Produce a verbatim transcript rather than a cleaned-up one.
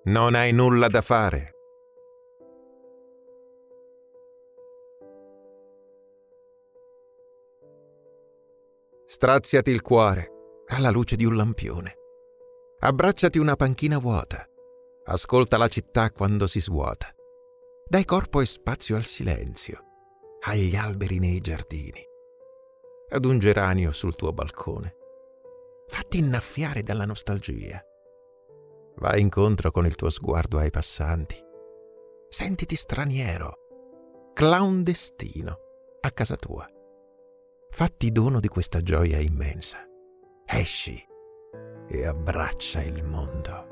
Non hai nulla da fare. Straziati il cuore alla luce di un lampione. Abbracciati una panchina vuota. Ascolta la città quando si svuota. Dai corpo e spazio al silenzio, agli alberi nei giardini, ad un geranio sul tuo balcone. Fatti innaffiare dalla nostalgia. Vai incontro con il tuo sguardo ai passanti. Sentiti straniero, clandestino, a casa tua. Fatti dono di questa gioia immensa. Esci e abbraccia il mondo.